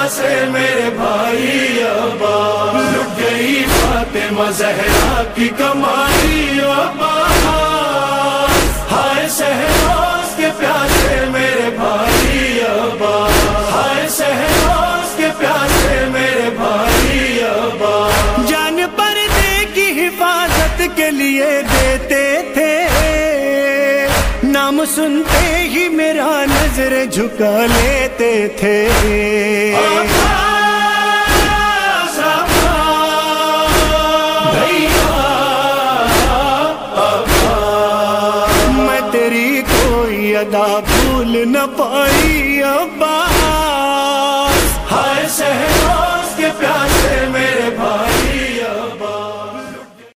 پیاسے میرے بھائی عباس، لٹ گئی فاطمہ زہرا کی کمائی عباس، ہائے شہباز کے پیاسے میرے بھائی عباس، ہائے شہباز کے پیاسے میرے بھائی عباس، جان پردے کی حفاظت کے لیے دیتے تھے، نام سنتے ہی میرا نظر جھکا لیتے تھے، میں تیری کوئی ادا بھول نہ پائی عباس، ہائے شہباز کے پیاسے